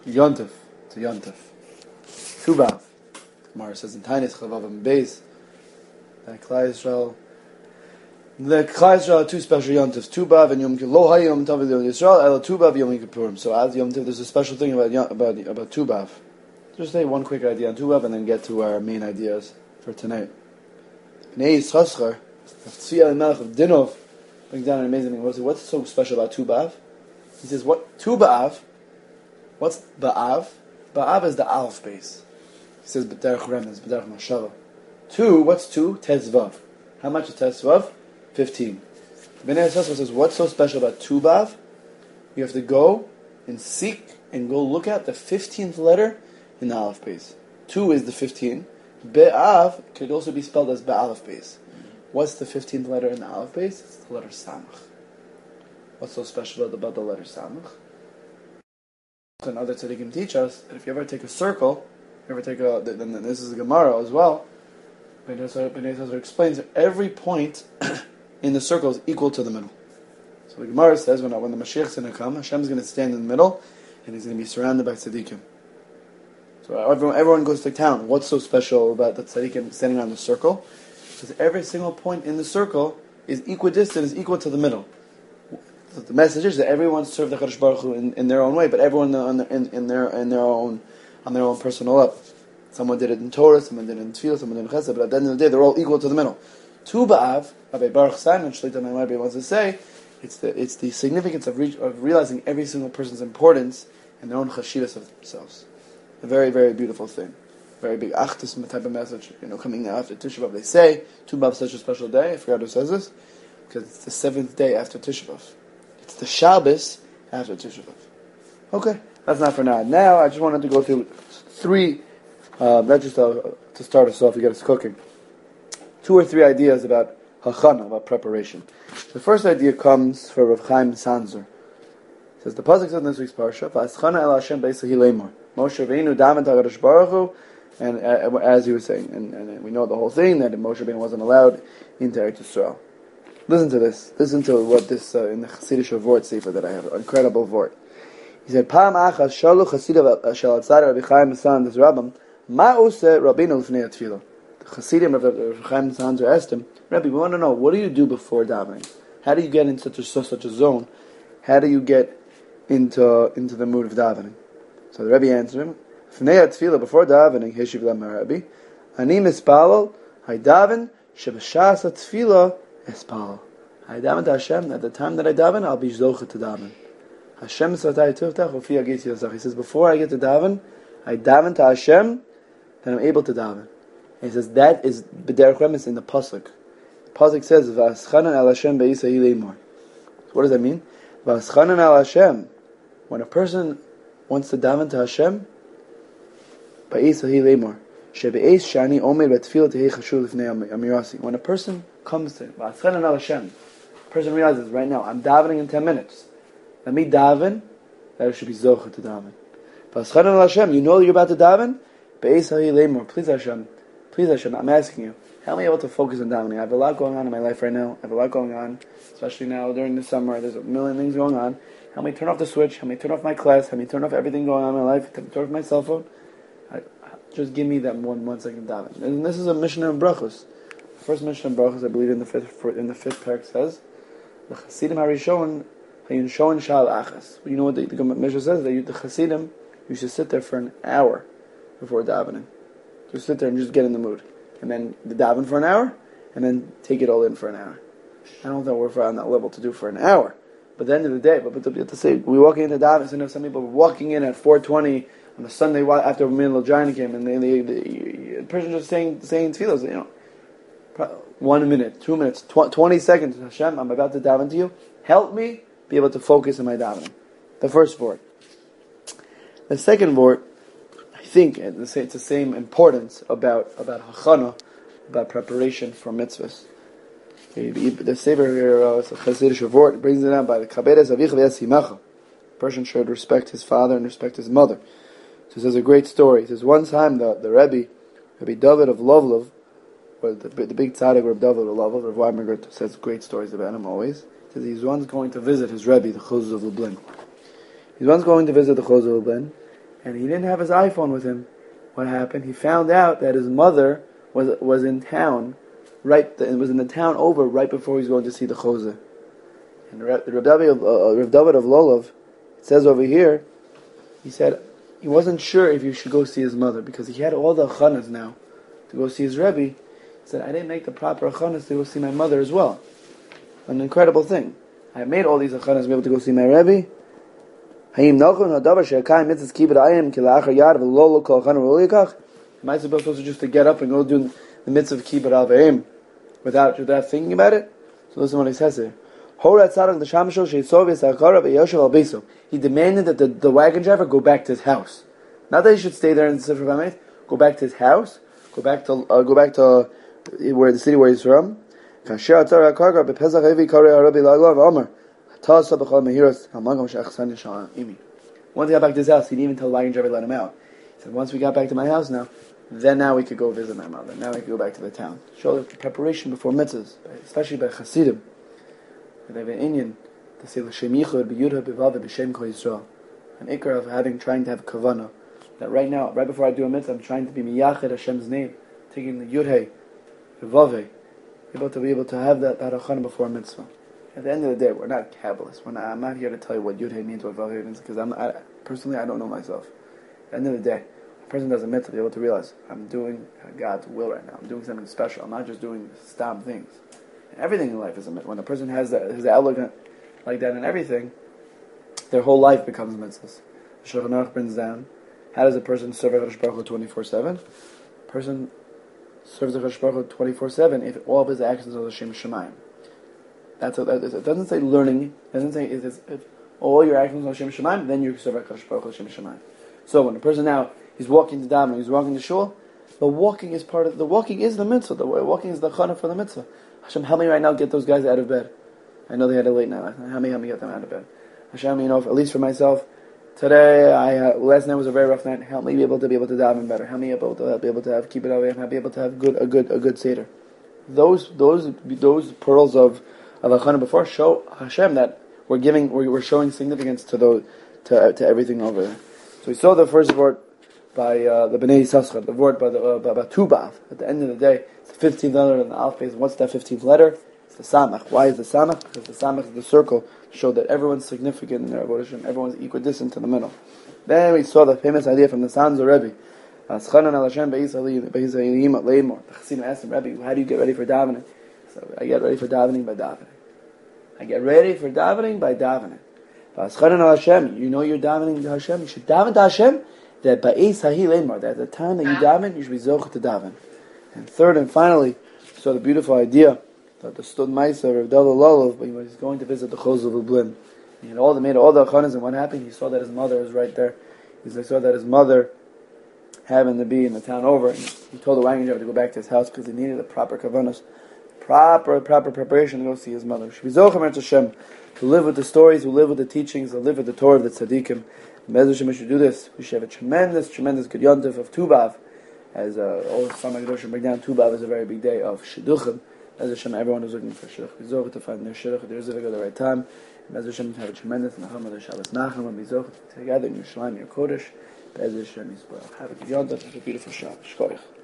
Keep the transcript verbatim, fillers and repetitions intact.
Yontif to Yontif. Tubav. Gemara says in Tainis Chavavim Beis that Klal Yisrael, the Klal Yisrael are two special Yontifs, Tubav and Yom Kippur. Lo Hayom Tav Yisrael Ela Tubav Yom Kippurim. So as Yom Tiv, there's a special thing about about about Tubav. Just say one quick idea on Tubav and then get to our main ideas for tonight. Bnei Yischaschar of Tzvi Elimelech of Dinov brings down an amazing thing. What's, what's so special about Tubav? He says, what Tu B'Av? What's Ba'av? Ba'av is the Aleph base. He says, B'derech Remez, B'derech Mashava. Two, what's two? Tezvav. How much is Tezvav? Fifteen. Bnei Yischaschar says, what's so special about Tu B'Av? You have to go and seek and go look at the fifteenth letter in the Aleph base. Two is the fifteen. Be'av could also be spelled as Be'aleph base. What's the fifteenth letter in the Aleph base? It's the letter Samach. What's so special about the letter Samach? And other tzaddikim teach us that if you ever take a circle, if you ever take a, then this is a Gemara as well, Bnei Yischaschar explains that every point in the circle is equal to the middle. So the Gemara says when, when the Mashiach is going to come, Hashem is going to stand in the middle, and he's going to be surrounded by tzaddikim. So everyone, everyone goes to town. What's so special about the tzaddikim standing around the circle? Because every single point in the circle is equidistant, is equal to the middle. So the message is that everyone served the Kadosh Baruch Hu in, in their own way, but everyone on their, in, in their in their own on their own personal level. Someone did it in Torah, someone did it in Tefillah, someone did it in Chesed, but at the end of the day, they're all equal to the middle. Tu B'Av, Rabbi Baruch Simon Shlita Maimarbi wants to say, it's the it's the significance of, re- of realizing every single person's importance and their own chashivas of themselves. A very, very beautiful thing. Very big achdus type of message. You know, coming now after Tisha B'Av, they say Tu B'Av is such a special day. I forgot who says this, because it's the seventh day after Tisha B'Av. It's the Shabbos after Tisha B'Av. Okay, that's not for now. Now, I just wanted to go through three, uh, not just uh, to start us off, to get us cooking. Two or three ideas about hachana, about preparation. The first idea comes from Rav Chaim Sanzer. It says, the pasuk says in this week's parsha, V'aschana el Hashem b'esahi lemor. Moshe Rabbeinu davened HaKadosh Baruch Hu, and uh, as he was saying, and, and we know the whole thing, that Moshe Rabbeinu wasn't allowed into Eretz Yisrael. Listen to this. Listen to what this, uh, in the Chassidish Vort Sefer that I have, an incredible Vort. He said, Pam achas shalu Chassidav shel Atzar Rabbi Chaim San des Rabbam, ma ose Rabbeinu l'fnei atfilah. The Chassidim of Rabbi Chaim Sanzer asked him, Rabbi, we want to know, what do you do before davening? How do you get in such a, such a zone? How do you get into into the mood of davening? So the Rebbe answered him, Fnei atfilah, before davening, Heshiv lam Rabbi, Ani mispalal, hay daven, shebashas atfilah, espal. I daven to Hashem, at the time that I daven, I'll be zoche to daven. Hashem satay tuftach, ufi agit yosach. He says, before I get to daven, I daven to Hashem, then I'm able to daven. And he says, that is b'derech remes in the pasuk. The pasuk says, V'aschanan al Hashem be'isai leimor. So what does that mean? V'aschanan al Hashem. When a person wants to daven to Hashem, be'isai leimor. Shebe'es shani omer betfilah tehei chashuv lifnei amirasi. When a person comes to V'aschanan al Hashem, the person realizes, right now, I'm davening in ten minutes. Let me daven, that it should be zocha to daven. V'aschanan al Hashem, you know that you're about to daven? Be'isai leimor. Please Hashem. Please Hashem, I'm asking you, help me able to focus on davening. I have a lot going on in my life right now. I have a lot going on, especially now during the summer. There's a million things going on. Help me turn off the switch. Help me turn off my class. Help me turn off everything going on in my life. Help me turn off my cell phone. I, just give me that one one second daven. And this is a Mishnah in Brachos. The first Mishnah in Brachos, I believe, in the fifth in the fifth parak says, the Chasidim Harishon Hayin Shon Shal Achas. You know what the, the Mishnah says? That you, the Chasidim, you should sit there for an hour before davening. Just sit there and just get in the mood. And then daven for an hour, and then take it all in for an hour. I don't think we're on that level to do for an hour. But at the end of the day, but, but to, to say, we walk into daven, so some people were walking in at four twenty on a Sunday after Min L'Jaina came, and they, they, they, the person just saying, saying tefillos, you know, one minute, two minutes, tw- twenty seconds, Hashem, I'm about to daven to you. Help me be able to focus on my davening. The first word. The second word, I think it's the same importance about about hachana, about preparation for mitzvahs. The Sefer here, uh, it's a Chassidish Vort, brings it down by the Kabedes Avich V'Yasimacha. A person should respect his father and respect his mother. So there's a great story. He says one time the the Rebbe, Rebbe David of Lovlov, or the, the big tzaddik Rebbe David of Lovlov, Rav Weinberger says great stories about him always. He says he was once going to visit his Rebbe, the Chozeh of Lublin. He was once going to visit the Chozeh of Lublin. and he didn't have his iPhone with him. What happened? He found out that his mother was was in town, right? It was in the town over right before he was going to see the Chozeh. And the Rav David of, uh, Rav David of Lolov, it says over here, he said he wasn't sure if he should go see his mother because he had all the achanas now to go see his Rebbe. He said, I didn't make the proper achanas to go see my mother as well. An incredible thing. I made all these achanas to be able to go see my Rebbe. Am I supposed to just to get up and go do the mitzvah of kibbut avayim without without thinking about it? So listen to what he says here. He demanded that the, the wagon driver go back to his house. Not that he should stay there in the Sefer Bamet. Go back to his house. Go back to uh, go back to uh, where the city where he's from. Once he got back to his house, he didn't even tell the wagon driver to let him out. He said, once we got back to my house now, then now we could go visit my mother. Now we could go back to the town. Show the preparation before mitzvahs, especially by Hasidim. They have an Indian to say l'shem yichud b'yudha b'vav b'shem kol Yisrael. An ikar of having, trying to have kavanah. That right now, right before I do a mitzvah, I'm trying to be miyached Hashem's name, taking the yudhei, b'vaveh, able to be able to have that barachana before a mitzvah. At the end of the day, we're not Kabbalists. We're not, I'm not here to tell you what Yudhei means, what Vavhei means, because I'm I, personally, I don't know myself. At the end of the day, a person does a mitzvah to be able to realize, I'm doing God's will right now. I'm doing something special. I'm not just doing stam things. And everything in life is a mitzvah. When a person has that, his outlook like that in everything, their whole life becomes mitzvahs. Shulchan Aruch brings down, how does a person serve HaKadosh Baruch Hu twenty-four seven? A person serves HaKadosh Baruch Hu twenty-four seven if all of his actions are L'shem Shemayim. That's a, that is, it doesn't say learning. It doesn't say if, if all your actions are Shem Shemaim, then you serve HaKadosh Baruch Hu Shem Shemaim. So when a person now he's walking to davening, he's walking to shul, the walking is part of the walking is the mitzvah. The walking is the chana for the mitzvah. Hashem, help me right now get those guys out of bed. I know they had a late night. Help me, help me get them out of bed. Hashem, you know, at least for myself, today I uh, last night was a very rough night. Help me be able to be able to daven better. Help me be able to be able to have keep it away. Help me be able to have good a good a good seder. Those those those pearls of of Achana before show Hashem that we're giving, we're, we're showing significance to those, to to everything over there. So we saw the first word by uh, the Bnei Yissaschar, the word by the uh, by, by Tubav. At the end of the day, it's the fifteenth letter in the alphabet. What's that fifteenth letter? It's the Samach. Why is the Samach? Because the Samach is the circle to show that everyone's significant in their Avodah Hashem. Everyone's equidistant to the middle. Then we saw the famous idea from the Sanzer Rebbe. The Chassidim asked him, Rebbe, how do you get ready for davening? So I get ready for davening by davening. I get ready for davening by davening. Hashem, you know you're davening to Hashem. You should daven to Hashem. That ba'is hahi leimar. That at the time that you daven, you should be zocheh to daven. And third and finally, so the beautiful idea that the stud ma'aser of Dala Lolov, but he was going to visit the Chozeh of Lublin. He had all the made all the achanas, and what happened? He saw that his mother was right there. He saw that his mother happened to be in the town over, and he told the wagon driver to go back to his house because he needed the proper kavanos. Proper, proper preparation to go see his mother. To live with the stories, to live with the teachings, to live with the Torah of the tzaddikim. Bez Hashem, we should do this. We should have a tremendous, tremendous good yontif of Tubav. As uh, all some Hakadoshim bring down, Tubav is a very big day of shidduchim. Bez Hashem, everyone is looking for shidduch. We zoch to find their shidduch, their zivik at the right time. Bez Hashem, have a tremendous nacham of the Shabbos Nacham, and we zoch together in Yerushalayim, your Kodesh. Bez Hashem, have a good yontif, have a beautiful Shabbos. Shkoyach.